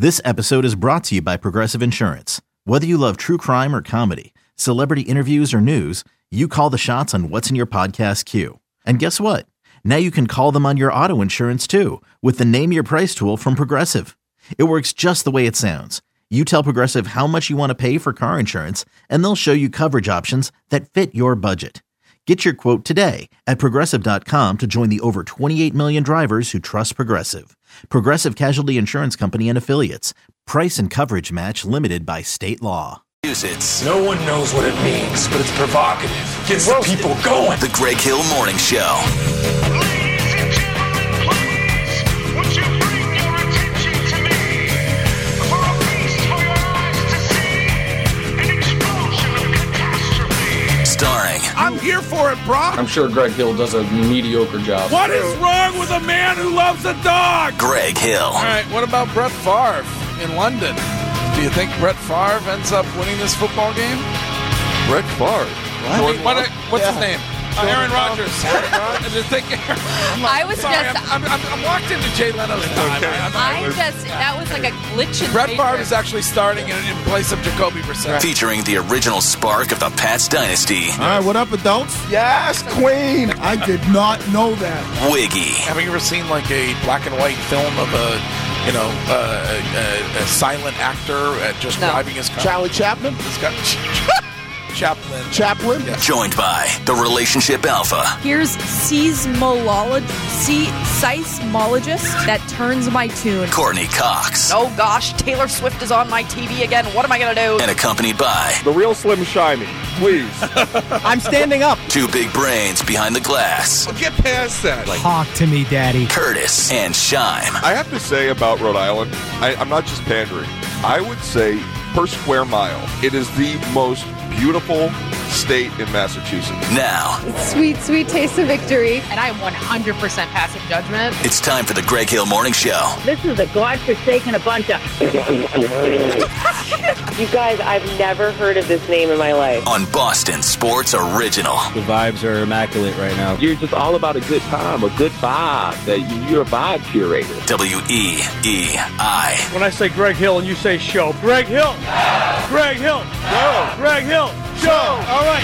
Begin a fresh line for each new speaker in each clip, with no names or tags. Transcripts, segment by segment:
This episode is brought to you by Progressive Insurance. Whether you love true crime or comedy, celebrity interviews or news, you call the shots on what's in your podcast queue. And guess what? Now you can call them on your auto insurance too with the Name Your Price tool from Progressive. It works just the way it sounds. You tell Progressive how much you want to pay for car insurance, and they'll show you coverage options that fit your budget. Get your quote today at Progressive.com to join the over 28 million drivers who trust Progressive. Progressive Casualty Insurance Company and Affiliates. Price and coverage match limited by state law.
No one knows what it means, but it's provocative. Gets the people going.
The Greg Hill Morning Show.
Ladies and gentlemen, please, would you bring your attention to me for a feast for your eyes to see an explosion of catastrophe?
Starring.
I'm here for it, Brock.
I'm sure Greg Hill does a mediocre job.
What is wrong with a man who loves a dog?
Greg Hill.
All right, what about Brett Favre in London? Do you think Brett Favre ends up winning this football game?
Brett Favre.
What's his name? Aaron Rodgers.
I was
Sorry,
just.
I'm locked into Jay Leno's time.
That was like a glitch in
Brett
the
Favre
matrix.
is actually starting in place of Jacoby Brissett.
Featuring the original spark of the Pats dynasty.
All right, what up, adults?
Yes,
Queen. I did not know that.
Wiggy.
Have you ever seen like a black and white film of a silent actor just driving his car?
Charlie Chaplin?
This guy, Chaplin.
Chaplin?
Yeah.
Joined by the Relationship Alpha.
Here's seismologist that turns my tune.
Courtney Cox.
Oh gosh, Taylor Swift is on my TV again. What am I going to do?
And accompanied by
The real Slim Shimey, please.
I'm standing up.
two big brains behind the glass.
Well, get past that.
Talk to me, Daddy.
Curtis and Shime.
I have to say about Rhode Island, I'm not just pandering. I would say per square mile, it is the most beautiful state in Massachusetts.
Now,
Sweet, sweet taste of victory.
And I am 100% passing judgment.
it's time for the Greg Hill Morning Show.
This is a godforsaken bunch of... You guys, I've never heard of this name in my life.
On Boston Sports Original.
The vibes are immaculate right now.
You're just all about a good time, a good vibe. You're a vibe curator.
WEEI.
When I say Greg Hill and you say show, Greg Hill! Greg Hill! Show! Greg Hill! Show! All right.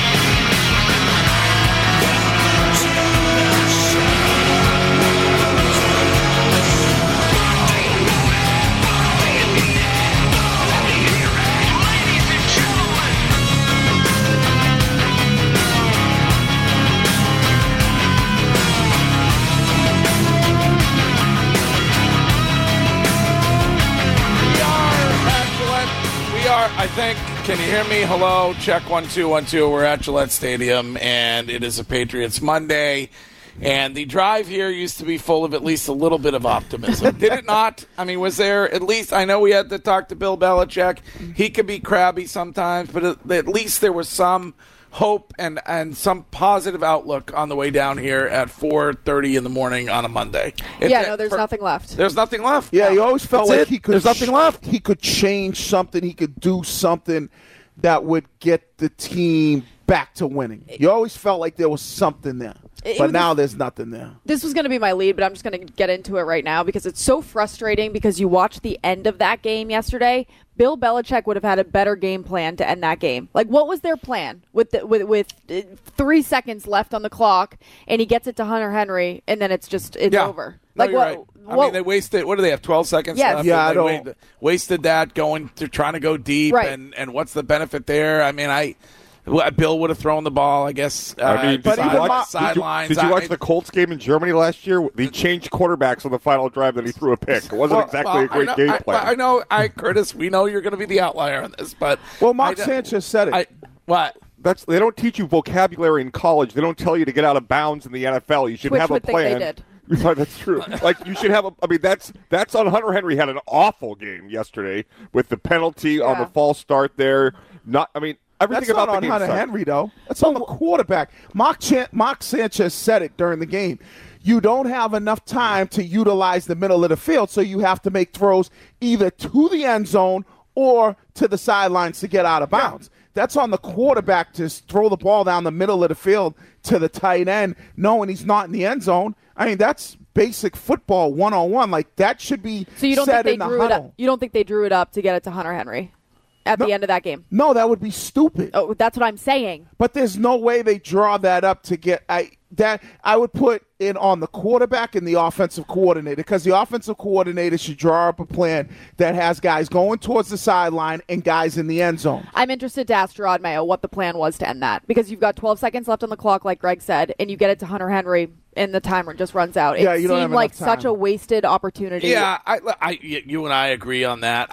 I think, can you hear me? Hello, check 1 2 1 2. We're at Gillette Stadium, and it is a Patriots Monday. And the drive here used to be full of at least a little bit of optimism. Did it not? I mean, was there at least, I know we had to talk to Bill Belichick. He could be crabby sometimes, but at least there was some hope and some positive outlook on the way down here at 4:30 in the morning on a Monday.
There's nothing left.
There's nothing left.
Yeah, you always felt
That's
like
it.
he could.
There's nothing left.
He could change something. He could do something that would get the team back to winning. You always felt like there was something there. But now there's nothing there.
This was going to be my lead, but I'm just going to get into it right now because it's so frustrating because you watch the end of that game yesterday. Bill Belichick would have had a better game plan to end that game. Like, what was their plan with 3 seconds left on the clock, and he gets it to Hunter Henry, and then it's over.
No,
Like,
you're right. I mean, they wasted, what do they have, 12 seconds
Yes.
left?
Yeah, I
They
don't.
wasted that trying to go deep,
Right.
and what's the benefit there? I mean, Bill would have thrown the ball, I guess.
But
sidelines.
Did you watch the Colts game in Germany last year? He changed quarterbacks on the final drive, then he threw a pick. It wasn't exactly a great game plan.
I know, Curtis, we know you're going to be the outlier on this, but
Mark Sanchez said it.
What?
They don't teach you vocabulary in college. They don't tell you to get out of bounds in the NFL. You should have a
would think they
plan.
did.
That's true. Like, you should have that's on Hunter Henry. Had an awful game yesterday with the penalty on the false start there. Everything
That's
about
not on
the game
Hunter
sucked.
Henry, though. That's on the quarterback. Mark Sanchez said it during the game. You don't have enough time to utilize the middle of the field, so you have to make throws either to the end zone or to the sidelines to get out of bounds. That's on the quarterback to throw the ball down the middle of the field to the tight end, knowing he's not in the end zone. I mean, that's basic football 1-on-1. Like, that should be
So you don't
said
think they
in the
drew it
huddle.
up? You don't think they drew it up to get it to Hunter Henry at the end of that game?
No, that would be stupid.
Oh, that's what I'm saying.
But there's no way they draw that up to get I would put in on the quarterback and the offensive coordinator, because the offensive coordinator should draw up a plan that has guys going towards the sideline and guys in the end zone.
I'm interested to ask Gerard Mayo what the plan was to end that, because you've got 12 seconds left on the clock, like Greg said, and you get it to Hunter Henry and the timer just runs out. It
you don't have
seemed like
enough time.
such a wasted opportunity.
Yeah, you and I agree on that.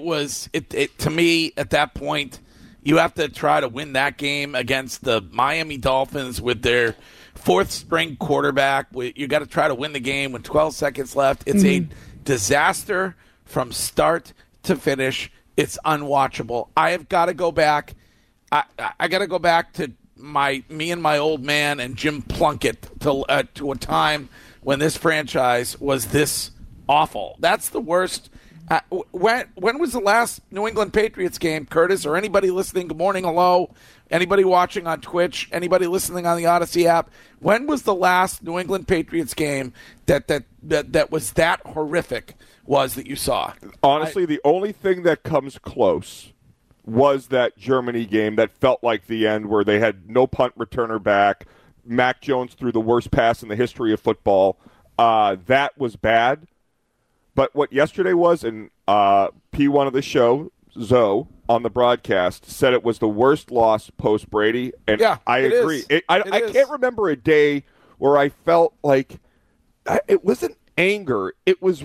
To me at that point, you have to try to win that game against the Miami Dolphins with their fourth string quarterback. You got to try to win the game with 12 seconds left. It's a disaster from start to finish. It's unwatchable. I have got to go back. I got to go back to me and my old man and Jim Plunkett to a time when this franchise was this awful. That's the worst. When was the last New England Patriots game, Curtis, or anybody listening? Good morning, hello. Anybody watching on Twitch? Anybody listening on the Odyssey app? When was the last New England Patriots game that was that horrific that you saw?
Honestly, the only thing that comes close was that Germany game that felt like the end, where they had no punt returner back. Mac Jones threw the worst pass in the history of football. That was bad. But what yesterday was, and P1 of the show, Zoe, on the broadcast, said it was the worst loss post-Brady, and
yeah,
I agree. I can't remember a day where I felt like it wasn't anger. It was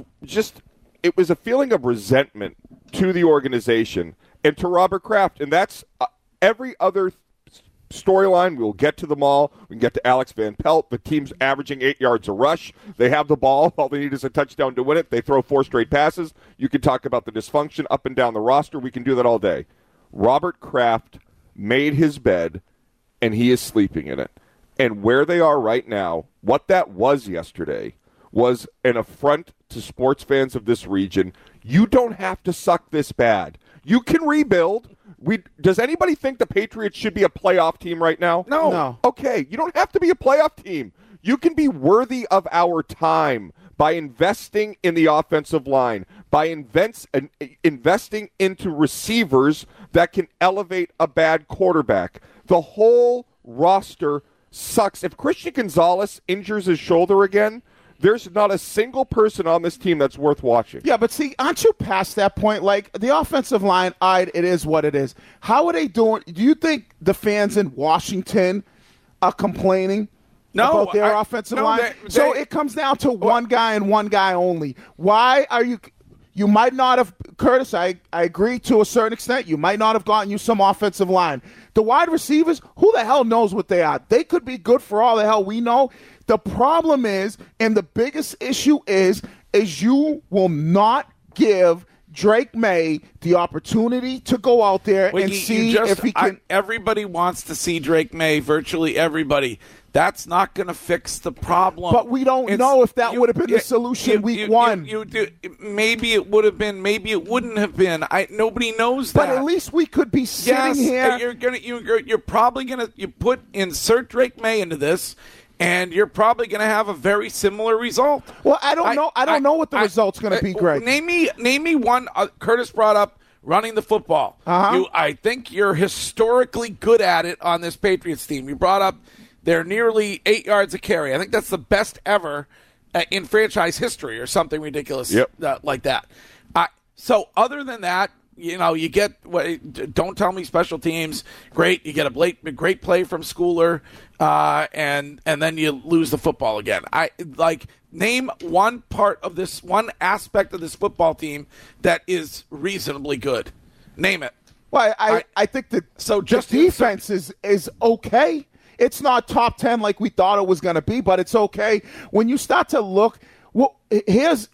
a feeling of resentment to the organization and to Robert Kraft, and that's every other storyline. We'll get to them all. We can get to Alex Van Pelt. The team's averaging 8 yards a rush. They have the ball. All they need is a touchdown to win it. They throw 4 straight passes. You can talk about the dysfunction up and down the roster. We can do that all day. Robert Kraft made his bed, and he is sleeping in it. And where they are right now, what that was yesterday was an affront to sports fans of this region. You don't have to suck this bad. You can rebuild. Does anybody think the Patriots should be a playoff team right now?
No.
Okay, you don't have to be a playoff team. You can be worthy of our time by investing in the offensive line, by investing into receivers that can elevate a bad quarterback. The whole roster sucks. If Christian Gonzalez injures his shoulder again, there's not a single person on this team that's worth watching.
Yeah, but see, aren't you past that point? Like, the offensive line, it is what it is. How are they doing? Do you think the fans in Washington are complaining about their offensive line? So it comes down to one guy and one guy only. Why are you – you might not have – Curtis, I agree to a certain extent. You might not have gotten you some offensive line. The wide receivers, who the hell knows what they are? They could be good for all the hell we know. The problem is, and the biggest issue is you will not give Drake May the opportunity to go out there and see if he can.
Everybody wants to see Drake May, virtually everybody. That's not going to fix the problem.
But we don't know if that would have been the solution week one.
Maybe it would have been. Maybe it wouldn't have been. Nobody knows that.
But at least we could be sitting here.
You're probably going to insert Drake May into this, and you're probably going to have a very similar result.
Well, I don't know. I don't know what the result's going to be, Greg.
Name me one. Curtis brought up running the football. I think you're historically good at it on this Patriots team. You brought up they're nearly 8 yards a carry. I think that's the best ever in franchise history, or something ridiculous like that. So other than that, you get don't tell me special teams. Great, you get a great play from Schooler, and then you lose the football again. Name one part of this, one aspect of this football team that is reasonably good. Name it.
Well, I think that the defense is okay. It's not top 10 like we thought it was going to be, but it's okay. When you start to look, well, here's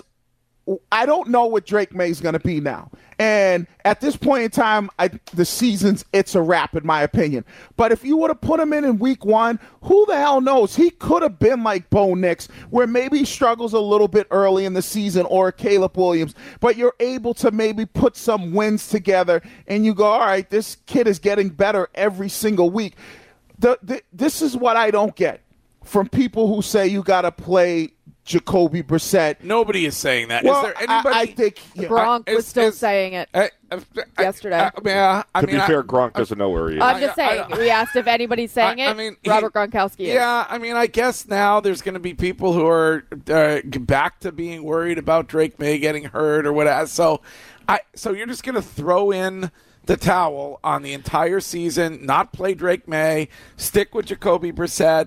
I don't know what Drake May is going to be now. And at this point in time, the season's, it's a wrap, in my opinion. But if you would have put him in week one, who the hell knows? He could have been like Bo Nix, where maybe he struggles a little bit early in the season, or Caleb Williams. But you're able to maybe put some wins together, and you go, all right, this kid is getting better every single week. This is what I don't get from people who say you got to play Jacoby Brissett.
Nobody is saying that.
Well,
Is there anybody?
I think
Gronk was still saying it yesterday.
To be fair, Gronk doesn't know where he is.
I'm just saying. We asked if anybody's saying it.
I mean,
Robert Gronkowski is.
Yeah, I mean, I guess now there's going to be people who are back to being worried about Drake May getting hurt or whatever. So you're just going to throw in the towel on the entire season, not play Drake May, stick with Jacoby Brissett.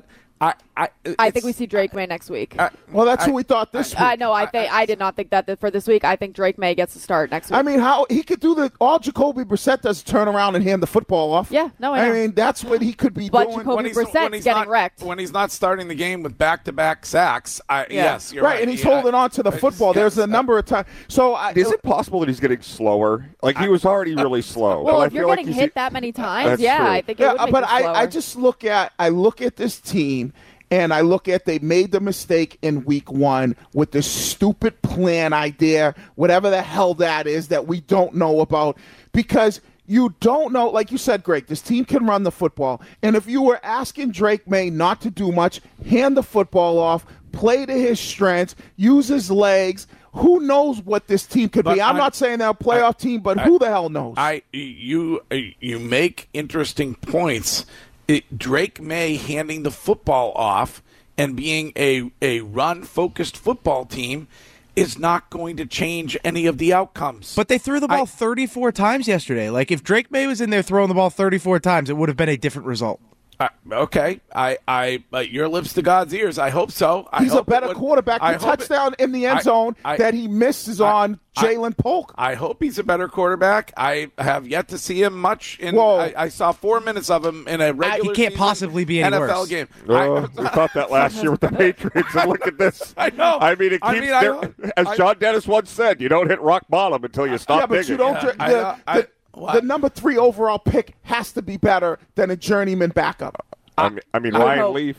I think we see Drake May next week.
Well, that's who we thought this week.
I know. I did not think that for this week. I think Drake May gets to start next week.
I mean, how he could do all Jacoby Brissett does is turn around and hand the football off.
Yeah, no, I know.
mean, that's what he could be
but
doing.
Jacoby Brissett's getting wrecked.
When he's not starting the game with back-to-back sacks, yes, you're right.
And he's holding on to the football. There's a number of times. So
is it possible that he's getting slower? Like, he was already really slow.
Well,
but
if you're getting hit that many times,
That's true.
I think it would make
but
you slower.
I just look at this team. And I look at they made the mistake in week 1 with this stupid plan idea, whatever the hell that is that we don't know about, because you don't know, like you said, Greg, this team can run the football. And if you were asking Drake May not to do much, hand the football off, play to his strengths, use his legs, who knows what this team could be? I'm not saying they're a playoff team, but who the hell knows?
You make interesting points. Drake May handing the football off and being a run-focused football team is not going to change any of the outcomes.
But they threw the ball 34 times yesterday. Like, if Drake May was in there throwing the ball 34 times, it would have been a different result.
Okay, your lips to God's ears. I hope so.
He's a better quarterback. The touchdown in the end zone that he misses on Jalen Polk.
I hope he's a better quarterback. I have yet to see him much. I saw 4 minutes of him in a regular
he can't possibly be any
NFL
worse.
game.
We thought that last year with the Patriots, and look at this.
I know.
I mean, it keeps as John Dennis once said, you don't hit rock bottom until you stop
but
digging.
You don't. The number 3 overall pick has to be better than a journeyman backup.
I mean, Ryan Leaf.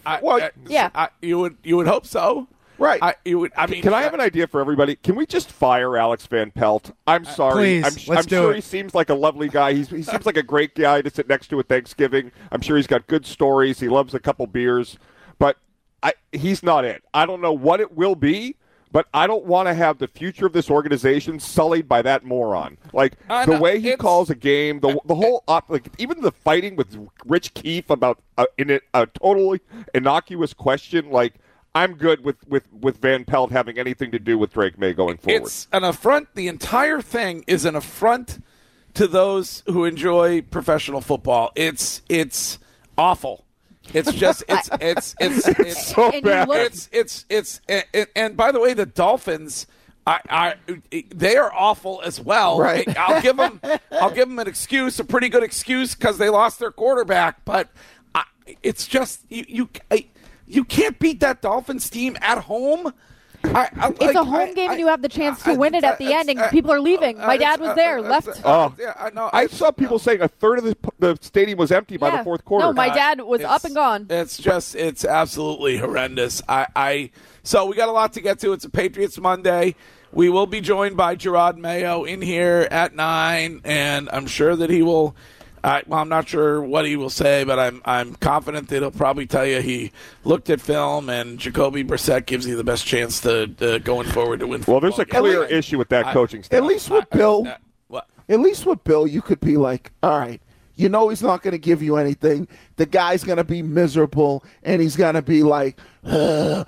You would hope so,
right?
Can I have an idea for everybody? Can we just fire Alex Van Pelt? I'm sorry.
Please,
I'm sure he seems like a lovely guy. He seems like a great guy to sit next to at Thanksgiving. I'm sure he's got good stories. He loves a couple beers, but he's not it. I don't know what it will be. But I don't want to have the future of this organization sullied by that moron. Like, the way he calls a game, the whole even the fighting with Rich Keefe about a totally innocuous question. Like, I'm good with Van Pelt having anything to do with Drake May going forward.
It's an affront. The entire thing is an affront to those who enjoy professional football. It's awful. It's just it's
so bad.
And by the way, the Dolphins, they are awful as well.
Right.
I'll give them an excuse, a pretty good excuse, because they lost their quarterback. But it's just you can't beat that Dolphins team at home.
It's a home game, and you have the chance to win it at the end, and people are leaving. My dad was there, left.
I saw people saying a third of the stadium was empty by the fourth quarter.
No, my dad was up and gone.
It's absolutely horrendous. So we got a lot to get to. It's a Patriots Monday. We will be joined by Jerod Mayo in here at 9, and I'm sure that he will. I'm not sure what he will say, but I'm confident that he'll probably tell you he looked at film and Jacoby Brissett gives you the best chance to going forward to win.
Well, there's a clear issue with that coaching staff.
At least with Bill, you could be like, all right, you know he's not going to give you anything. The guy's going to be miserable, and he's going to be like, With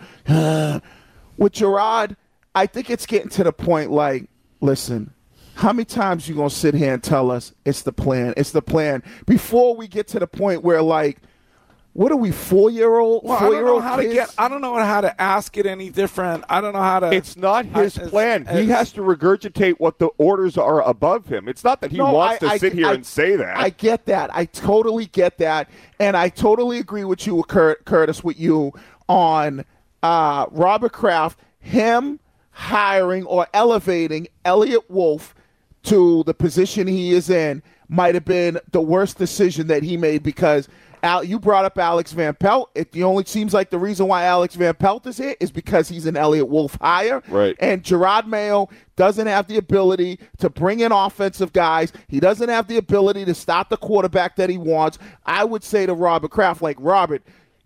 Jerod, I think it's getting to the point like, listen, how many times you going to sit here and tell us it's the plan? It's the plan. Before we get to the point where, like, what are we, 4-year-old?
Well, I don't know how to ask it any different. I don't know how to.
It's not his plan. He has to regurgitate what the orders are above him. It's not that he wants to sit here and say that.
I get that. I totally get that. And I totally agree with you, Curtis, with you on Robert Kraft, him hiring or elevating Elliott Wolf to the position he is in might have been the worst decision that he made, because you brought up Alex Van Pelt. It only seems like the reason why Alex Van Pelt is here is because he's an Elliott Wolf hire.
Right.
And Jerod Mayo doesn't have the ability to bring in offensive guys. He doesn't have the ability to stop the quarterback that he wants. I would say to Robert Kraft, like, Robert,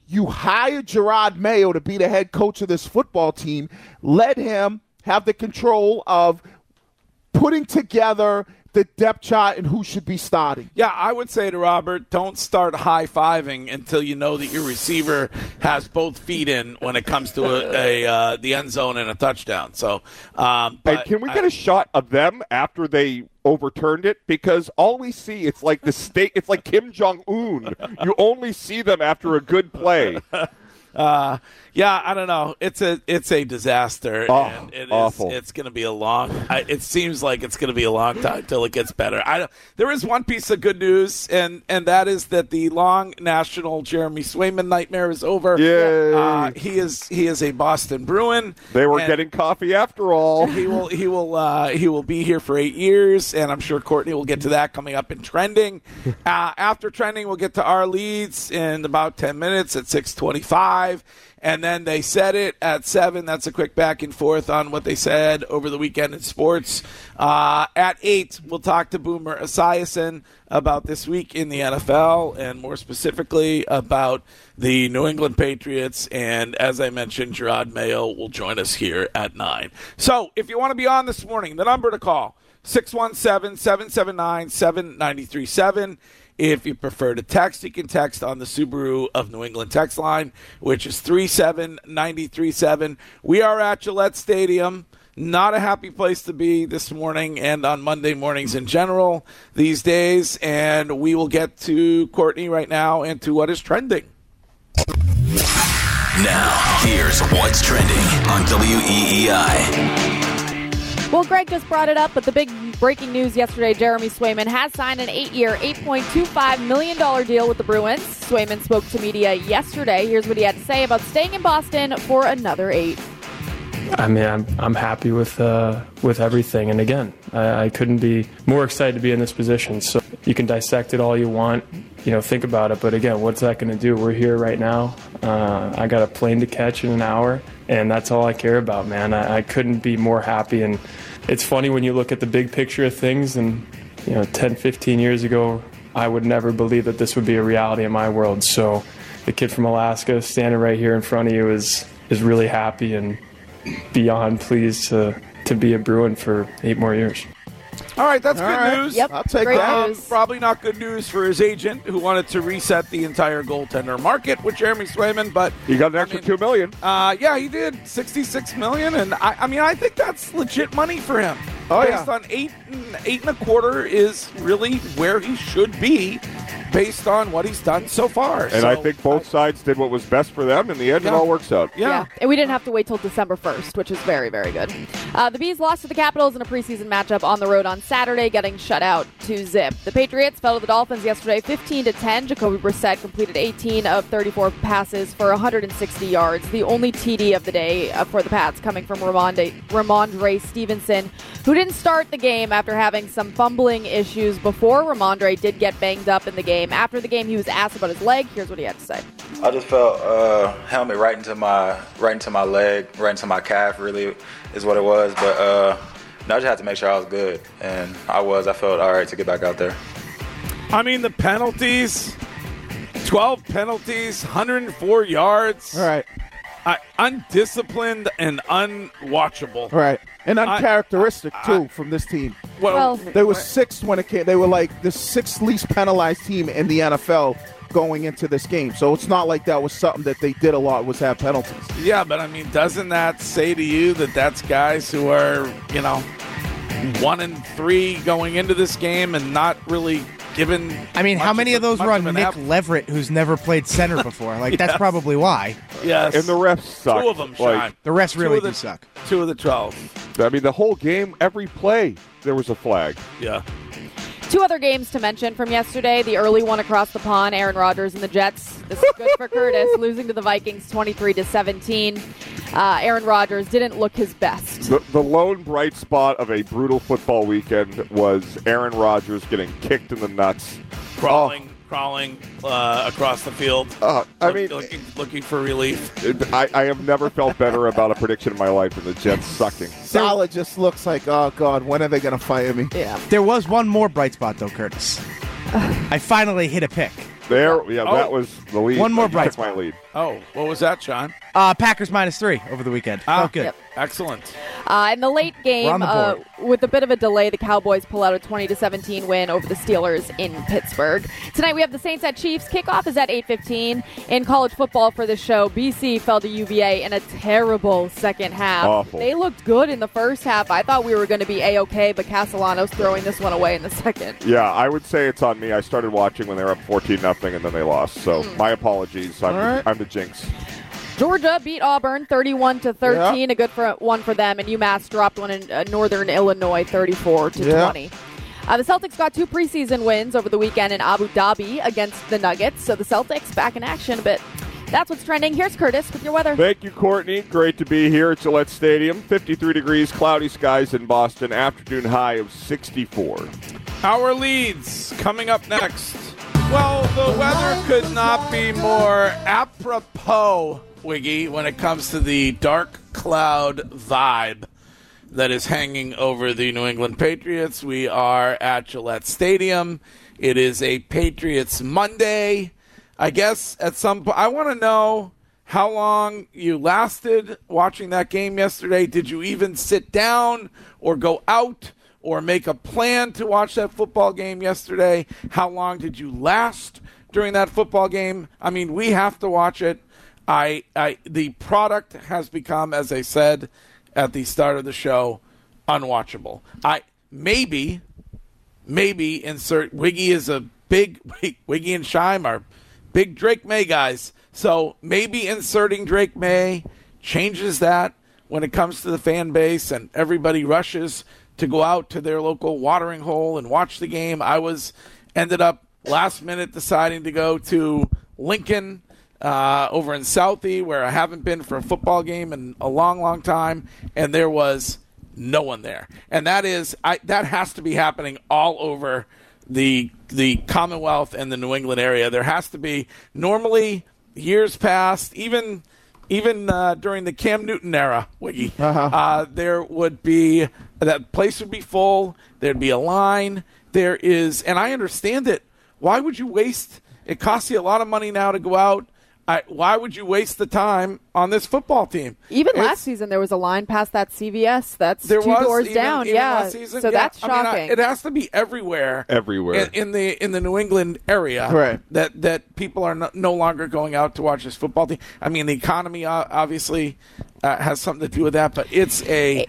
You hired Gerard Mayo to be the head coach of this football team. Let him have the control of putting together the depth chart and who should be starting.
Yeah, I would say to Robert, don't start high-fiving until you know that your receiver has both feet in when it comes to the end zone and a touchdown. So,
hey, can we get a shot of them after they overturned it? Because all we see, it's like the state. It's like Kim Jong-un. You only see them after a good play.
Yeah, I don't know. It's a disaster, and
awful.
It's going to be a long. It seems like it's going to be a long time till it gets better. There is one piece of good news, and that is that the long national Jeremy Swayman nightmare is over.
Yay!
He is a Boston Bruin.
They were getting coffee after all.
He will be here for 8 years, and I'm sure Courtney will get to that coming up in trending. After trending, we'll get to our leads in about 10 minutes at 6:25. And then they said it at 7. That's a quick back and forth on what they said over the weekend in sports. At 8, we'll talk to Boomer Esiason about this week in the NFL and more specifically about the New England Patriots. And as I mentioned, Gerard Mayo will join us here at 9. So if you want to be on this morning, the number to call, 617-779-7937. If you prefer to text, you can text on the Subaru of New England text line, which is 37937. We are at Gillette Stadium. Not a happy place to be this morning and on Monday mornings in general these days. And we will get to Courtney right now and to what is trending.
Now, here's what's trending on WEEI.
Well, Greg just brought it up, but the big breaking news yesterday, Jeremy Swayman has signed an 8-year, $8.25 million deal with the Bruins. Swayman spoke to media yesterday. Here's what he had to say about staying in Boston for another 8.
I mean, I'm happy with everything. And again, I couldn't be more excited to be in this position. So you can dissect it all you want, think about it. But again, what's that going to do? We're here right now. I got a plane to catch in an hour, and that's all I care about, man. I couldn't be more happy. And it's funny when you look at the big picture of things, and 10, 15 years ago, I would never believe that this would be a reality in my world. So the kid from Alaska standing right here in front of you is really happy and beyond pleased to be a Bruin for 8 more years.
All right, that's good news.
Yep,
I'll take
great
that.
news.
Probably not good news for his agent, who wanted to reset the entire goaltender market with Jeremy Swayman. But
he got an extra $2 million.
Yeah, he did $66 million, and I think that's legit money for him.
Oh,
based on 8.25 is really where he should be, based on what he's done so far.
And I think both sides did what was best for them. In the end, it all works out.
Yeah, and we didn't have to wait till December 1st, which is very, very good. The Bees lost to the Capitals in a preseason matchup on the road on Saturday, getting shut out 2-0. The Patriots fell to the Dolphins yesterday 15-10. Jacoby Brissett completed 18 of 34 passes for 160 yards. The only TD of the day for the Pats coming from Ramondre Stevenson, who didn't start the game after having some fumbling issues before. Ramondre did get banged up in the game. After the game, he was asked about his leg. Here's what he had to say.
I just felt helmet right into my leg, right into my calf, really, is what it was. But I just had to make sure I was good, and I was. I felt all right to get back out there.
I mean, the penalties, 12 penalties, 104 yards.
All right.
Undisciplined and unwatchable.
Right. And uncharacteristic, too, from this team.
Well,
they were 6th when it came. They were like the 6th least penalized team in the NFL going into this game. So it's not like that was something that they did a lot, was have penalties.
Yeah, but I mean, doesn't that say to you that that's guys who are, 1-3 going into this game and not really given?
I mean, how many of those were on Nick Leverett, who's never played center before? That's probably why.
Yes.
And the refs suck.
2 of them, Sean.
The refs really do suck.
2 of the 12.
I mean, the whole game, every play, there was a flag.
Yeah.
2 other games to mention from yesterday. The early one across the pond, Aaron Rodgers and the Jets. This is good for Curtis, losing to the Vikings 23-17. Aaron Rodgers didn't look his best.
The lone bright spot of a brutal football weekend was Aaron Rodgers getting kicked in the nuts.
Crawling across the field. Looking for relief.
I have never felt better about a prediction in my life than the Jets sucking.
Saleh just looks like, oh, God, when are they going to fire me?
Yeah.
There was one more bright spot, though, Curtis. I finally hit a pick.
That was the lead.
One more
You
bright
took my lead.
Oh, what was that, John?
Packers -3 over the weekend. Felt good.
Yep.
Excellent.
In the late game,
We're on the board.
with a bit of a delay, the Cowboys pull out a 20-17 win over the Steelers in Pittsburgh. Tonight we have the Saints at Chiefs. Kickoff is at 8:15. In college football for the show, BC fell to UVA in a terrible second half.
Awful.
They looked good in the first half. I thought we were going to be A-OK, but Castellanos throwing this one away in the second.
Yeah, I would say it's on me. I started watching when they were up 14-0, and then they lost. So my apologies. I'm the jinx.
Georgia beat Auburn 31-13, a good one for them, and UMass dropped one in Northern Illinois 34-20. The Celtics got 2 preseason wins over the weekend in Abu Dhabi against the Nuggets, so the Celtics back in action a bit. That's what's trending. Here's Curtis with your weather.
Thank you, Courtney. Great to be here at Gillette Stadium. 53 degrees, cloudy skies in Boston. Afternoon high of 64.
Our leads coming up next. Well, the weather could not be more apropos, Wiggy, when it comes to the dark cloud vibe that is hanging over the New England Patriots. We are at Gillette Stadium. It is a Patriots Monday. I guess at some point, I want to know how long you lasted watching that game yesterday. Did you even sit down or go out or make a plan to watch that football game yesterday? How long did you last during that football game? I mean, we have to watch it. The product has become, as I said at the start of the show, unwatchable. Maybe insert Wiggy is a big Wiggy and Scheim are big Drake May guys. So maybe inserting Drake May changes that when it comes to the fan base and everybody rushes to go out to their local watering hole and watch the game. I ended up last minute deciding to go to Lincoln over in Southie, where I haven't been for a football game in a long, long time, and there was no one there. And that has to be happening all over the Commonwealth and the New England area. There has to be. Normally, years past, even during the Cam Newton era, Wiggy, there would be that place would be full. There'd be a line. There is, and I understand it. Why would you waste? It costs you a lot of money now to go out. Why would you waste the time on this football team?
Even last season, there was a line past that CVS. That's two doors down.
Even last season?
So that's shocking.
It has to be everywhere. In the New England area,
right?
That people are no longer going out to watch this football team. I mean, the economy obviously has something to do with that, but it's and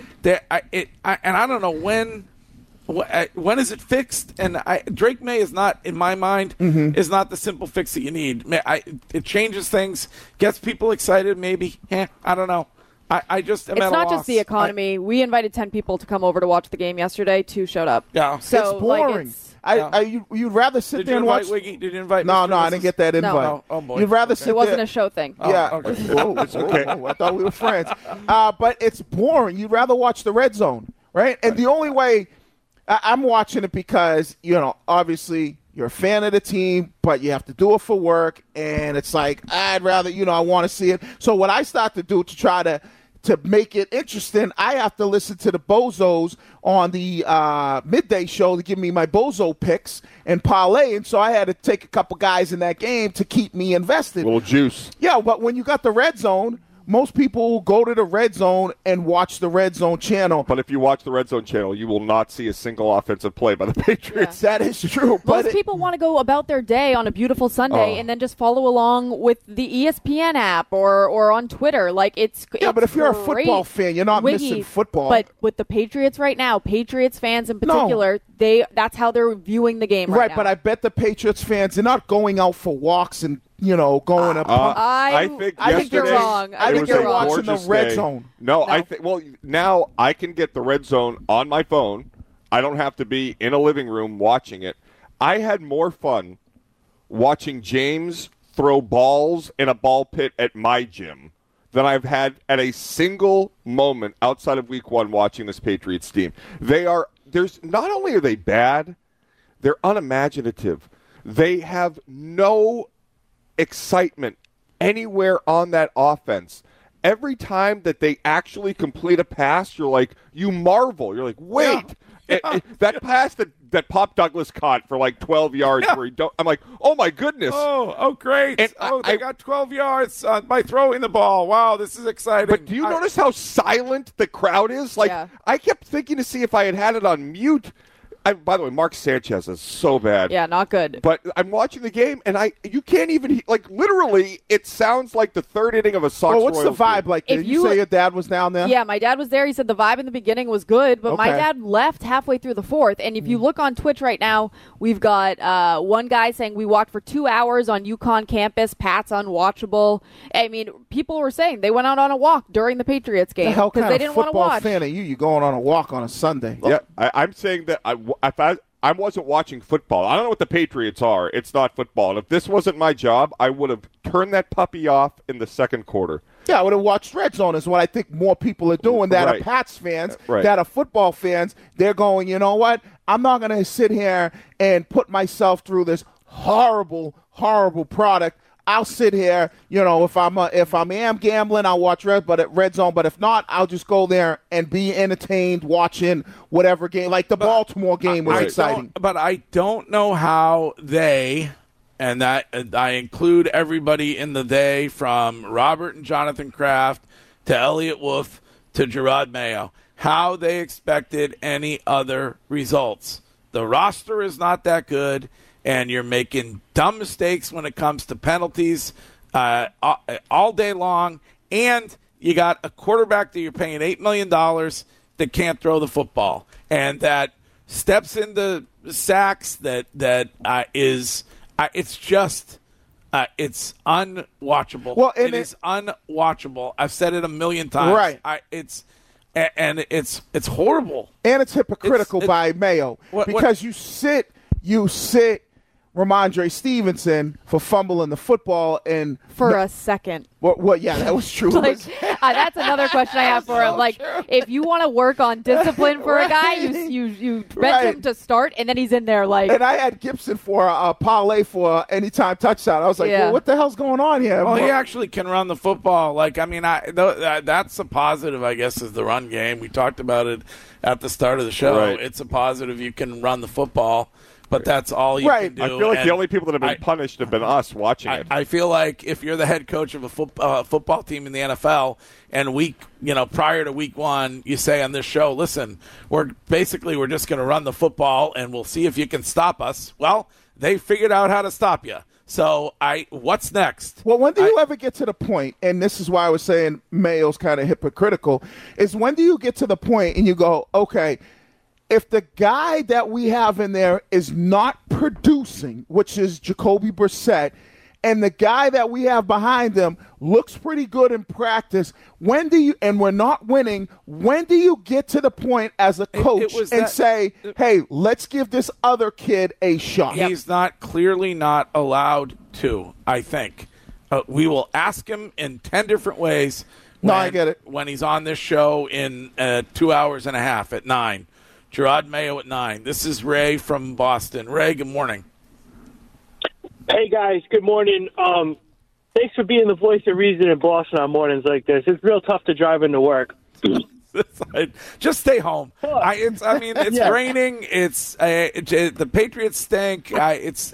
I don't know when is it fixed? And Drake May is not, in my mind, is not the simple fix that you need. It changes things, gets people excited. Maybe I don't know. I just am
it's
at a
not
loss.
just the economy. We invited 10 people to come over to watch the game yesterday. 2 showed up.
Yeah,
so
it's boring. You'd rather sit there and watch.
Did you invite?
No,
Mr.
I didn't get that invite.
No.
Oh boy,
You'd rather sit
It wasn't
there.
a show thing.
Yeah.
It's
okay.
I thought we were friends. But it's boring. You'd rather watch the red zone, right? And the only way I'm watching it because, obviously you're a fan of the team, but you have to do it for work. And it's like, I'd rather, I want to see it. So what I start to do to try to make it interesting, I have to listen to the bozos on the midday show to give me my bozo picks and parlay. And so I had to take a couple guys in that game to keep me invested.
A little juice.
Yeah, but when you got the red zone, most people go to the red zone and watch the red zone channel.
But if you watch the red zone channel, you will not see a single offensive play by the Patriots.
That is true.
Most people want to go about their day on a beautiful Sunday and then just follow along with the ESPN app or on Twitter. Like it's
but if you're a
great.
football fan, you're not
Wiggy,
missing football.
But with the Patriots right now, Patriots fans in particular, that's how they're viewing the game right now.
But I bet the Patriots fans, they're not going out for walks and going up.
I think
you're wrong.
I think you're watching the red
day.
zone.
No, I think. Well, now I can get the red zone on my phone. I don't have to be in a living room watching it. I had more fun watching James throw balls in a ball pit at my gym than I've had at a single moment outside of Week 1 watching this Patriots team. Not only are they bad, they're unimaginative. They have no excitement anywhere on that offense. Every time that they actually complete a pass, you marvel. You're like, wait, that pass that Pop Douglas caught for like 12 yards where he don't. I'm like, oh my goodness.
Oh, great.
And
they got 12 yards by throwing the ball. Wow, this is exciting.
But do you notice how silent the crowd is? Like, I kept thinking to see if I had it on mute. By the way, Mark Sanchez is so bad.
Yeah, not good.
But I'm watching the game, and you can't even, like, literally, it sounds like the third inning of a Sox
Well, what's
Royals
the vibe
game.
like? Did you say your dad was down there?
Yeah, my dad was there. He said the vibe in the beginning was good, but my
Okay.
dad left halfway through the fourth. And if you look on Twitch right now, we've got one guy saying we walked for 2 hours on UConn campus. Pat's unwatchable. I mean, people were saying they went out on a walk during the Patriots game
The hell
because
kind
they
of
didn't want to
football
watch.
fan are you? You going on a walk on a Sunday?
Yeah, I'm saying that I wasn't watching football. I don't know what the Patriots are. It's not football. And if this wasn't my job, I would have turned that puppy off in the second quarter.
Yeah, I would have watched Red Zone is what I think more people are doing that
Right.
are Pats fans,
Right.
that are football fans. They're going, you know what? I'm not going to sit here and put myself through this horrible, horrible product. I'll sit here, you know, if I am gambling, I'll watch Red Zone. But if not, I'll just go there and be entertained watching whatever game. Like the Baltimore game was exciting.
But I don't know how they, and that I include everybody in the they, from Robert and Jonathan Kraft to Elliot Wolf to Gerard Mayo, how they expected any other results. The roster is not that good, and you're making dumb mistakes when it comes to penalties all day long, and you got a quarterback that you're paying $8 million that can't throw the football, and that steps into sacks it's just it's unwatchable.
Well,
it is unwatchable. I've said it a million times.
Right.
It's horrible.
And it's hypocritical by Mayo because you sit Ramondre Stevenson for fumbling the football and
For a second.
Yeah, that was true.
That's another question I have for him. Like, if you want to work on discipline for a guy, you bench him to start, and then he's in there like.
And I had Gibson for a parlay for anytime touchdown. I was like, well, what the hell's going on here?
Well, he actually can run the football. Like, I mean, that's a positive, I guess, is the run game. We talked about it at the start of the show.
Right.
It's a positive. You can run the football. But that's all you can do.
I feel like the only people that have been punished have been us watching it.
I feel like if you're the head coach of a football team in the NFL, and prior to week one, you say on this show, listen, we're just going to run the football, and we'll see if you can stop us. Well, they figured out how to stop you. So what's next?
Well, when do you ever get to the point, and this is why I was saying Mayo's kind of hypocritical, is when do you get to the point and you go, okay, if the guy that we have in there is not producing, which is Jacoby Brissett, and the guy that we have behind them looks pretty good in practice, and we're not winning, when do you get to the point as a coach say, hey, let's give this other kid a shot?
He's clearly not allowed to, I think. We will ask him in 10 different ways.
I get it.
When he's on this show in 2 hours and a half at 9. Gerard Mayo at 9. This is Ray from Boston. Ray, good morning.
Hey, guys. Good morning. Thanks for being the voice of reason in Boston on mornings like this. It's real tough to drive into work.
Just stay home. It's raining. It's the Patriots stink. At least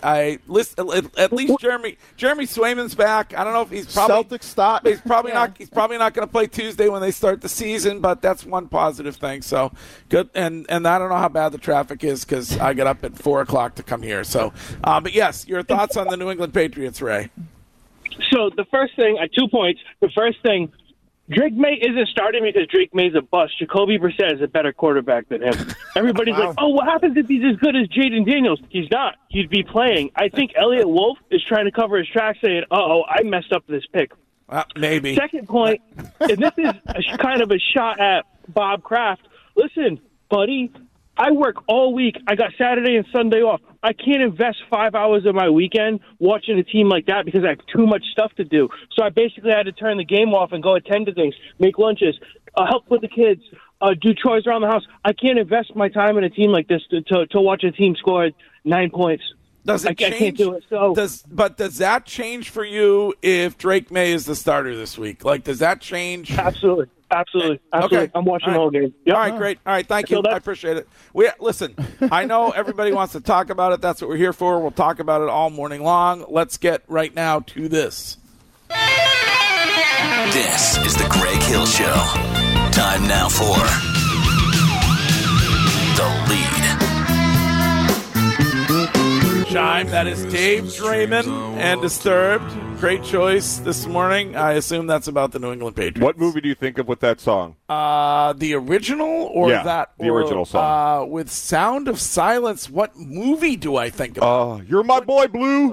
Jeremy Swayman's back. I don't know if he's probably
Celtics start.
He's probably not. He's probably not going to play Tuesday when they start the season. But that's one positive thing. So good. And I don't know how bad the traffic is because I get up at 4:00 to come here. So, but yes, your thoughts on the New England Patriots, Ray?
So the first thing, 2 points. The first thing. Drake May isn't starting because Drake May's a bust. Jacoby Brissett is a better quarterback than him. Everybody's like, oh, what happens if he's as good as Jaden Daniels? He's not. He'd be playing. I think Elliot Wolf is trying to cover his tracks saying, I messed up this pick.
Maybe.
Second point, and this is kind of a shot at Bob Kraft. Listen, buddy, I work all week. I got Saturday and Sunday off. I can't invest 5 hours of my weekend watching a team like that because I have too much stuff to do. So I basically had to turn the game off and go attend to things, make lunches, help with the kids, do chores around the house. I can't invest my time in a team like this to watch a team score 9 points.
Does it change?
I can't do it. So
does that change for you if Drake May is the starter this week? Like, does that change?
Absolutely. Absolutely.
Okay.
I'm watching the
All
whole
right.
game. Yep.
All right, great. All right, thank you. I appreciate it. Listen, I know everybody wants to talk about it. That's what we're here for. We'll talk about it all morning long. Let's get right now to this.
This is the Greg Hill Show. Time now for The Lead.
Chime, that is Dave Draymond and Disturbed. Great choice this morning. I assume that's about the New England Patriots.
What movie do you think of with that song?
The original or
Yeah,
that?
the original song.
With Sound of Silence, what movie do I think of?
Oh, You're My Boy Blue.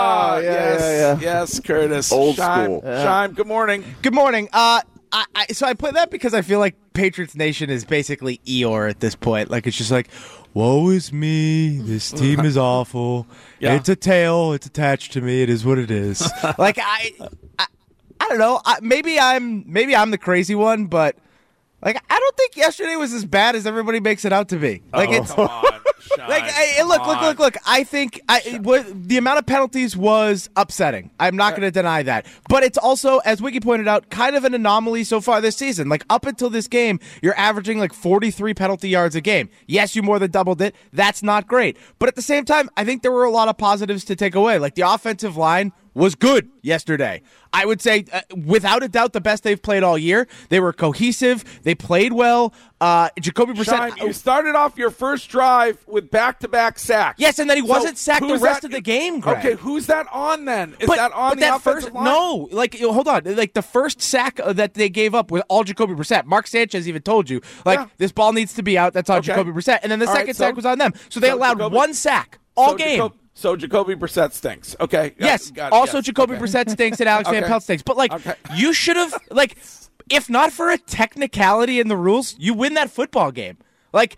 Yes, Curtis.
Old
Chime,
school.
Chime, good morning.
Good morning. So I put that because I feel like Patriots Nation is basically Eeyore at this point. Like, it's just like, woe is me. This team is awful.
Yeah.
It's a tail. It's attached to me. It is what it is. Like, I don't know. Maybe I'm the crazy one, but like, I don't think yesterday was as bad as everybody makes it out to be. Like, it's
Come on, Chime.
Like, look. I think the amount of penalties was upsetting. I'm not going to deny that. But it's also, as Wiki pointed out, kind of an anomaly so far this season. Like, up until this game, you're averaging like 43 penalty yards a game. Yes, you more than doubled it. That's not great. But at the same time, I think there were a lot of positives to take away. Like, the offensive line was good yesterday. I would say, without a doubt, the best they've played all year. They were cohesive. They played well. Jacoby Brissett.
Chime, you started off your first drive with back-to-back sacks.
Yes, and then he wasn't sacked the
who's
rest
that-
of the game, Greg.
Okay, who's that on then? Is that on the
that
offensive
first,
line?
No, like, hold on. Like, the first sack that they gave up was all Jacoby Brissett. Mark Sanchez even told you, like, this ball needs to be out. That's on
Okay.
Jacoby Brissett. And then the
All right,
second
so-
sack was on them. So they
so
allowed
Jacoby-
one sack all game.
So Jacoby Brissett stinks. Okay.
Yes.
Got it,
Also,
yes.
Jacoby
Okay.
Brissett stinks and Alex Van
Okay.
Pelt stinks. But, like, you should have, like, if not for a technicality in the rules, you win that football game. Like,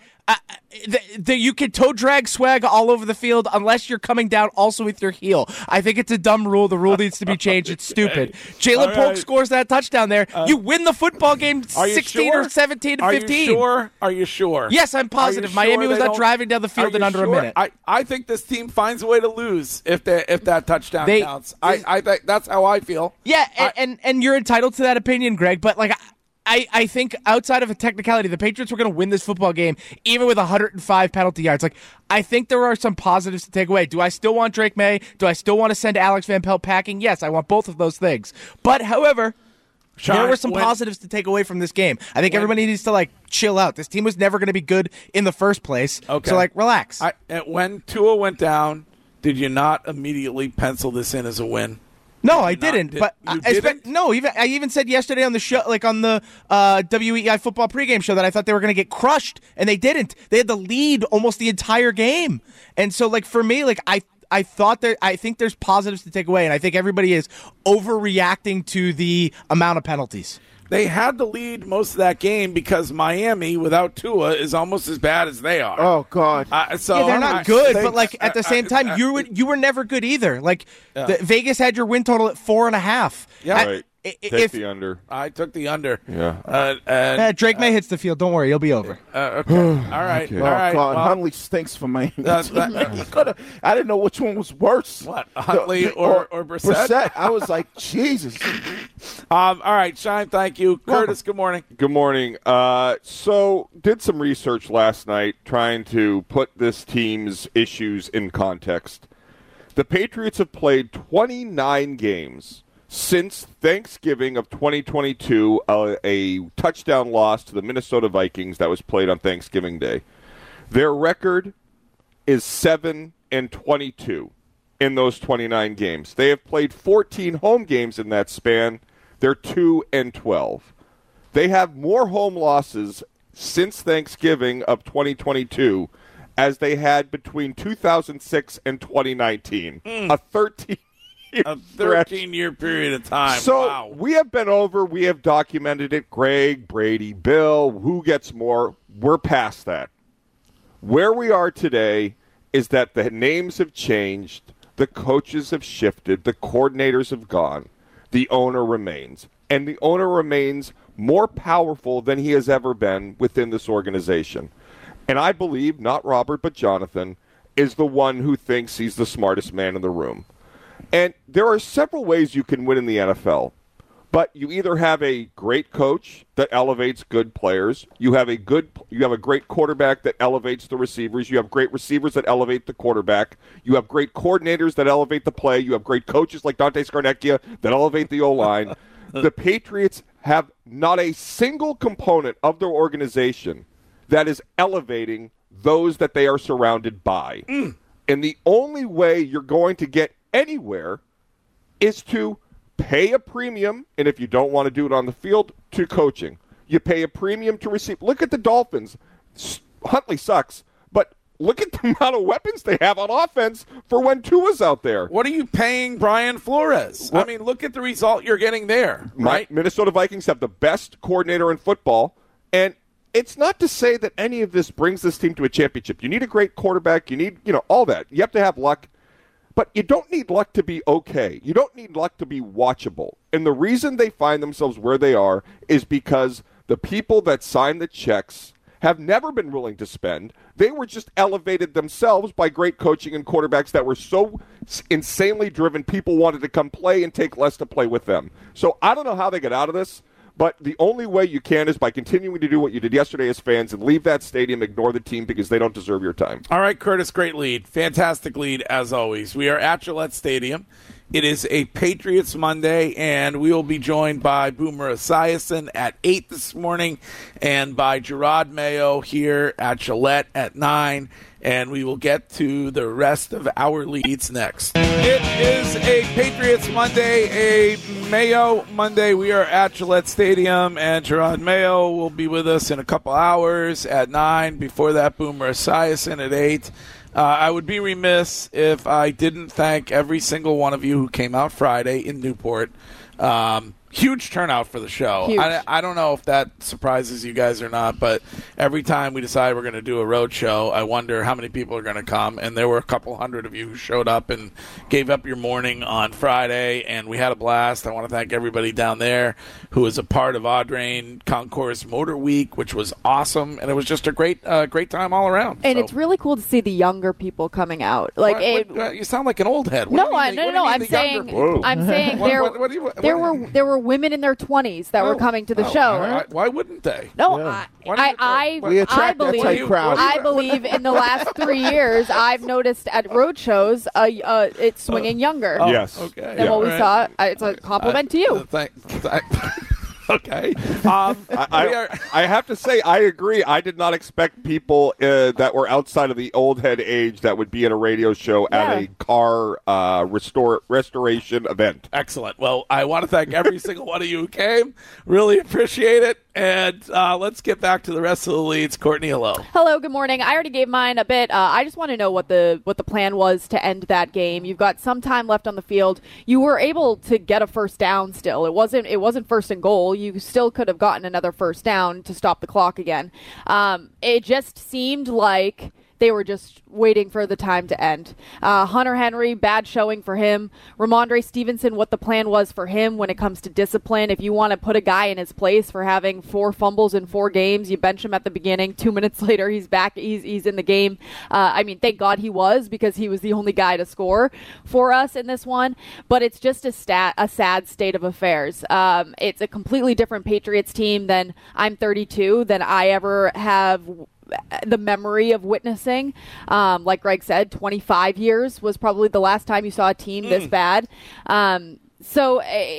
you can toe drag swag all over the field unless you're coming down also with your heel. I think it's a dumb rule. The rule needs to be changed. It's stupid. Jalen
All
Polk
right.
scores that touchdown there. You win the football game
Are you
16
sure?
or 17 to
Are
15.
you sure? Are you sure?
Yes, I'm positive.
Are you
Miami
sure
was
they
not
don't-
driving down the field
Are
in
you
under a
sure?
minute.
I think this team finds a way to lose if that touchdown counts. I think that's how I feel.
Yeah, and you're entitled to that opinion, Greg, but like I think outside of a technicality, the Patriots were going to win this football game even with 105 penalty yards. Like, I think there are some positives to take away. Do I still want Drake May? Do I still want to send Alex Van Pelt packing? Yes, I want both of those things. But, however, there were some positives to take away from this game. I think everybody needs to, like, chill out. This team was never going to be good in the first place.
Okay.
So, like, relax.
When Tua went down, did you not immediately pencil this in as a win?
No, I didn't. But
You
I
didn't?
I even said yesterday on the show, like on the WEI football pregame show, that I thought they were going to get crushed, and they didn't. They had the lead almost the entire game, and so like for me, like I think there's positives to take away, and I think everybody is overreacting to the amount of penalties.
They had the lead most of that game because Miami, without Tua, is almost as bad as they are.
Oh God!
So
Yeah, they're not good, but like at the same time, you were never good either. Like Vegas had your win total at 4.5.
Yeah,
right. Take the under.
I took the under.
Yeah.
Drake May hits the field. Don't worry, he'll be over.
Okay. All right.
Okay.
All right.
Oh God,
Well,
Huntley stinks for Miami.
He
I didn't know which one was worse.
What, Huntley or Brissett?
Brissett. I was like, Jesus.
all right, Shine. Thank you, Curtis. Good morning.
Good morning. So, did some research last night trying to put this team's issues in context. The Patriots have played 29 games since Thanksgiving of 2022, a touchdown loss to the Minnesota Vikings that was played on Thanksgiving Day. Their record is 7-22 in those 29 games. They have played 14 home games in that span. They're 2-12. They have more home losses since Thanksgiving of 2022 as they had between 2006 and 2019. A
13-year period of time.
So
Wow.
we have been over. We have documented it. Greg, Brady, Bill, who gets more? We're past that. Where we are today is that the names have changed. The coaches have shifted. The coordinators have gone. The owner remains. And the owner remains more powerful than he has ever been within this organization. And I believe, not Robert, but Jonathan, is the one who thinks he's the smartest man in the room. And there are several ways you can win in the NFL. But you either have a great coach that elevates good players, you have a great quarterback that elevates the receivers, you have great receivers that elevate the quarterback, you have great coordinators that elevate the play, you have great coaches like Dante Scarnecchia that elevate the O-line. The Patriots have not a single component of their organization that is elevating those that they are surrounded by. And the only way you're going to get anywhere is to pay a premium, and if you don't want to do it on the field, to coaching. You pay a premium to receive. Look at the Dolphins. Huntley sucks, but look at the amount of weapons they have on offense for when Tua's out there.
What are you paying Brian Flores? I mean, look at the result you're getting there, right?
Minnesota Vikings have the best coordinator in football, and it's not to say that any of this brings this team to a championship. You need a great quarterback. You need, all that. You have to have luck. But you don't need luck to be okay. You don't need luck to be watchable. And the reason they find themselves where they are is because the people that sign the checks have never been willing to spend. They were just elevated themselves by great coaching and quarterbacks that were so insanely driven, people wanted to come play and take less to play with them. So I don't know how they get out of this. But the only way you can is by continuing to do what you did yesterday as fans and leave that stadium, ignore the team because they don't deserve your time.
All right, Curtis, great lead. Fantastic lead, as always. We are at Gillette Stadium. It is a Patriots Monday, and we will be joined by Boomer Esiason at 8 this morning and by Gerard Mayo here at Gillette at 9. And we will get to the rest of our leads next. It is a Patriots Monday, a Mayo Monday. We are at Gillette Stadium, and Gerard Mayo will be with us in a couple hours at 9. Before that, Boomer Esiason at 8. I would be remiss if I didn't thank every single one of you who came out Friday in Newport. Huge turnout for the show. I don't know if that surprises you guys or not, but every time we decide we're going to do a road show, I wonder how many people are going to come. And there were a couple hundred of you who showed up and gave up your morning on Friday, and we had a blast. I want to thank everybody down there who was a part of Audrain Concourse Motor Week, which was awesome, and it was just a great time all around.
And it's really cool to see the younger people coming out. Like
you sound like an old head.
No. I'm saying there were women in their 20s that were coming to the show.
Why wouldn't they?
No, I believe in the last 3 years I've noticed at road shows it's swinging younger.
Yes.
Okay.
Than what we saw. It's a compliment to you.
Okay.
I have to say, I agree. I did not expect people that were outside of the old head age that would be in a radio show at a car restoration event.
Excellent. Well, I want to thank every single one of you who came. Really appreciate it. And let's get back to the rest of the leads. Courtney, hello.
Hello, good morning. I already gave mine a bit. I just want to know what the plan was to end that game. You've got some time left on the field. You were able to get a first down still. It wasn't first and goal. You still could have gotten another first down to stop the clock again. It just seemed like they were just waiting for the time to end. Hunter Henry, bad showing for him. Ramondre Stevenson, what the plan was for him when it comes to discipline. If you want to put a guy in his place for having 4 fumbles in 4 games, you bench him at the beginning. 2 minutes later, he's back. He's in the game. Thank God he was, because he was the only guy to score for us in this one. But it's just a sad state of affairs. It's a completely different Patriots team than I'm 32, than I ever have the memory of witnessing. Like Greg said, 25 years was probably the last time you saw a team this bad. So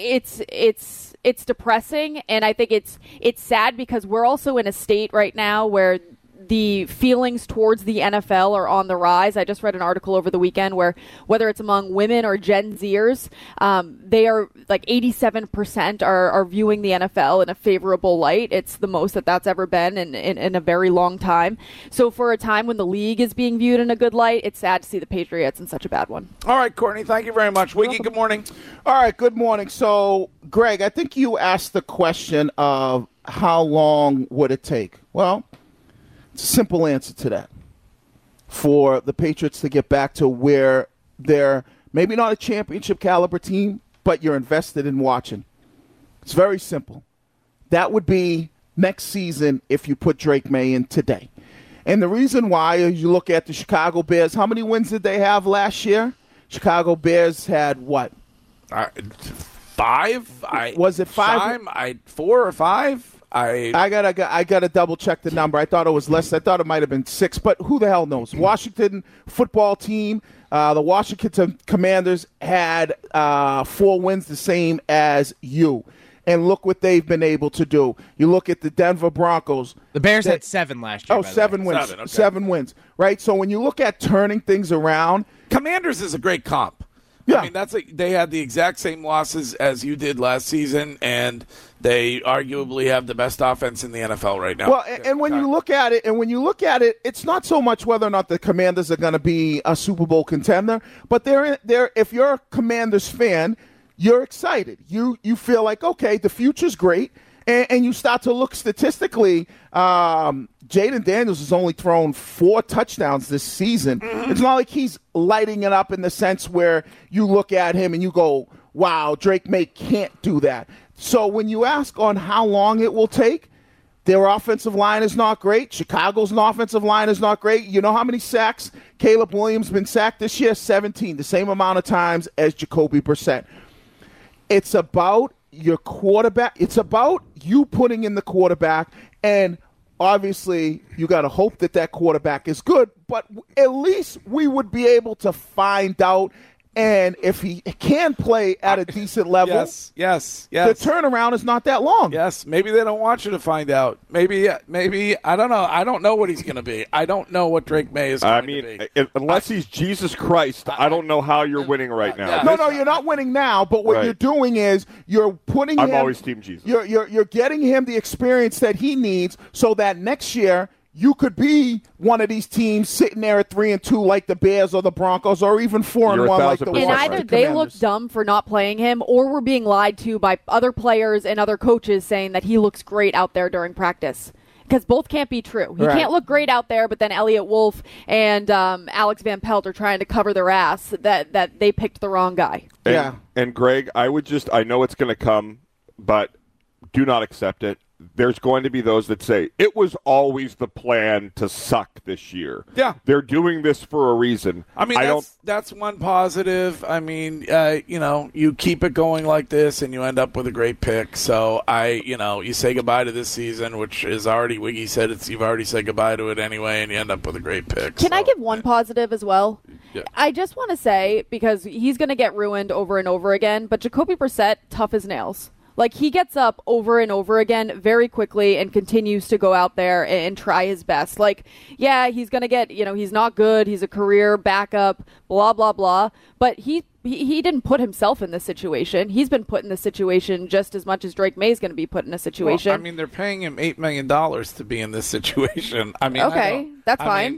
it's depressing, and I think it's sad because we're also in a state right now where the feelings towards the NFL are on the rise. I just read an article over the weekend where whether it's among women or Gen Zers, they are like 87% are viewing the NFL in a favorable light. It's the most that's ever been in a very long time. So for a time when the league is being viewed in a good light, it's sad to see the Patriots in such a bad one.
All right, Courtney, thank you very much. Wiggy, good morning.
All right, good morning. So, Greg, I think you asked the question of how long would it take? Well, it's a simple answer to that. For the Patriots to get back to where they're maybe not a championship caliber team, but you're invested in watching. It's very simple. That would be next season if you put Drake May in today. And the reason why is you look at the Chicago Bears. How many wins did they have last year? Chicago Bears had what?
5.
Was it 5?
Shime, 4 or 5.
I gotta double check the number. I thought it was less. I thought it might have been 6, but who the hell knows? Washington football team, the Washington Commanders had 4 wins, the same as you. And look what they've been able to do. You look at the Denver Broncos.
The Bears had 7 last year.
Oh, 7 wins.
7, okay.
7 wins, right? So when you look at turning things around.
Commanders is a great comp.
Yeah.
I mean, they had the exact same losses as you did last season, and they arguably have the best offense in the NFL right now.
Well, and when you look at it, it's not so much whether or not the Commanders are going to be a Super Bowl contender, but they're if you're a Commanders fan, you're excited. You feel like, okay, the future's great, and you start to look statistically. Jaden Daniels has only thrown 4 touchdowns this season. Mm-hmm. It's not like he's lighting it up in the sense where you look at him and you go, wow, Drake May can't do that. So when you ask on how long it will take, their offensive line is not great. Chicago's offensive line is not great. You know how many sacks Caleb Williams been sacked this year? 17, the same amount of times as Jacoby Brissett. It's about your quarterback. It's about you putting in the quarterback, and obviously you got to hope that quarterback is good, but at least we would be able to find out. And if he can play at a decent level,
yes,
the turnaround is not that long.
Yes, maybe they don't want you to find out. Maybe I don't know. I don't know what he's going to be. I don't know what Drake May is going to be.
Unless he's Jesus Christ, I don't know how you're winning right now.
No, you're not winning now. But what you're doing is you're putting him.
I'm always Team Jesus.
You're getting him the experience that he needs, so that next year you could be one of these teams sitting there at 3-2 like the Bears or the Broncos, or even 4-1 like the Washington
And either they look dumb for not playing him, or we're being lied to by other players and other coaches saying that he looks great out there during practice. Because both can't be true. He can't look great out there, but then Elliott Wolf and Alex Van Pelt are trying to cover their ass that they picked the wrong guy.
And Greg, I know it's going to come, but do not accept it. There's going to be those that say it was always the plan to suck this year.
Yeah.
They're doing this for a reason.
I mean, that's one positive. I mean, you keep it going like this and you end up with a great pick. So you say goodbye to this season, which is already, Wiggy said you've already said goodbye to it anyway, and you end up with a great pick.
Can I give one positive as well?
Yeah.
I just want to say, because he's going to get ruined over and over again, but Jacoby Brissett, tough as nails. Like, he gets up over and over again very quickly and continues to go out there and try his best. Like, yeah, he's going to get, he's not good. He's a career backup, blah, blah, blah. But he didn't put himself in this situation. He's been put in this situation just as much as Drake May is going to be put in a situation.
Well, I mean, they're paying him $8 million to be in this situation. I mean,
okay, that's fine.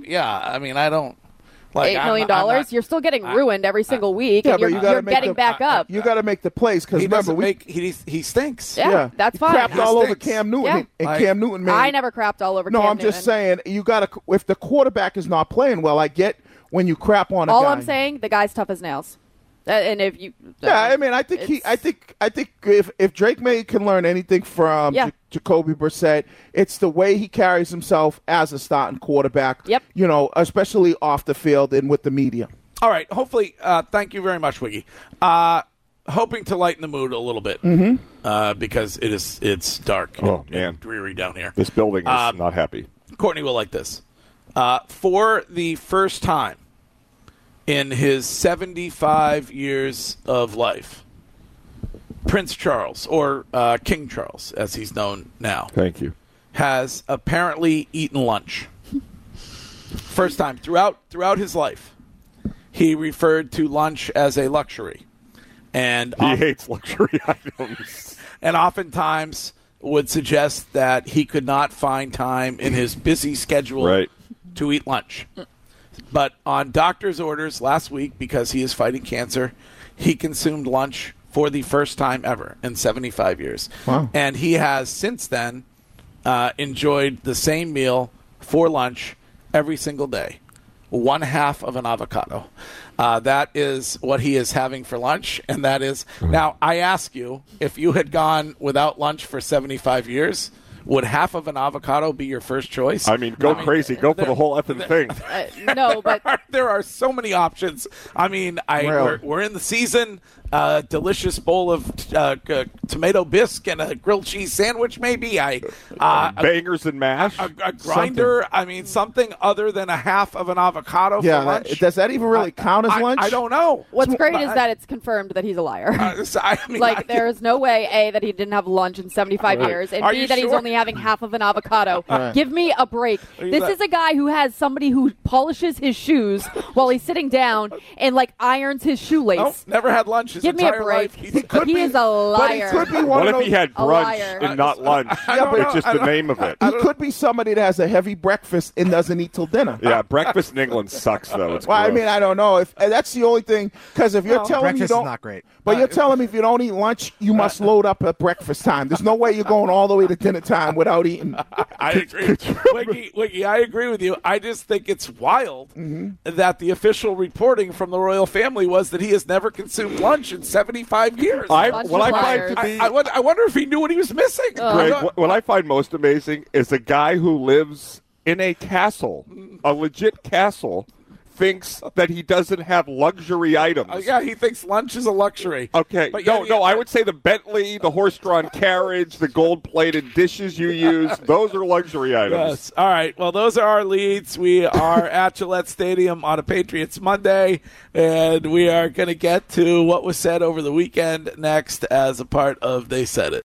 I don't.
Like, $8 million, you're still getting ruined every single week, and you're getting back up.
You got to make the plays, because remember,
he stinks.
Yeah, that's fine.
Crapped all over Cam Newton, and Cam Newton made.
I never crapped all over.
No,
Cam
I'm just saying you got to. If the quarterback is not playing well, I get when you crap on a guy.
All I'm saying, the guy's tough as nails. And if you,
I think if Drake May can learn anything from Jacoby Brissett, it's the way he carries himself as a starting quarterback.
Yep.
Especially off the field and with the media.
All right. Hopefully, thank you very much, Wiggy. Hoping to lighten the mood a little bit because it's dark and dreary down here.
This building is not happy.
Courtney will like this. For the first time in his 75 years of life, Prince Charles, or King Charles, as he's known now.
Thank you.
Has apparently eaten lunch. First time throughout his life. He referred to lunch as a luxury. And
he hates luxury items.
And oftentimes would suggest that he could not find time in his busy schedule to eat lunch. But on doctor's orders last week, because he is fighting cancer, he consumed lunch for the first time ever in 75 years.
Wow.
And he has since then enjoyed the same meal for lunch every single day. 1/2 of an avocado. That is what he is having for lunch. And that is, now I ask you, if you had gone without lunch for 75 years, would half of an avocado be your first choice?
I mean, go crazy. Go for the whole effing thing.
No, but
there are so many options. I mean, we're in the season. Delicious bowl of tomato bisque and a grilled cheese sandwich, maybe.
Bangers and mash.
A grinder.
Something.
I mean, something other than a half of an avocado for lunch.
Does that even really count as lunch?
I don't know.
what's great is that it's confirmed that he's a liar. There is no way, A, that he didn't have lunch in 75 years, and
Are
B,
you
that he's
sure?
only having half of an avocado.
Right.
Give me a break. This is a guy who has somebody who polishes his shoes while he's sitting down and, irons his shoelace.
Nope, never had lunch his
Give me a
entire
break.
life.
He is a liar.
But he could be one
What
of
if
those,
he had
a liar.
brunch and not lunch? It's just the name of it.
He could be somebody that has a heavy breakfast and doesn't eat till dinner.
Yeah, breakfast in England sucks, though. It's
Well, I
gross.
mean, I don't know if that's the only thing. Because if you're telling me you
breakfast
don't,
is not great.
But you're telling me if you don't eat lunch, you must load up at breakfast time. There's no way you're going all the way to dinner time without eating.
I agree. Wiggy, I agree with you. I just think it's wild that the official reporting from the royal family was that he has never consumed lunch in 75 years.
What I find to be,
I wonder if he knew what he was missing.
Greg, what I find most amazing is a guy who lives in a castle, a legit castle, thinks that he doesn't have luxury items.
Yeah, he thinks lunch is a luxury.
Okay,
But
no, I would say the Bentley, the horse-drawn carriage, the gold-plated dishes you use, those are luxury items.
Yes. All right. Well, those are our leads. We are at Gillette Stadium on a Patriots Monday, and we are going to get to what was said over the weekend next as a part of They Said It.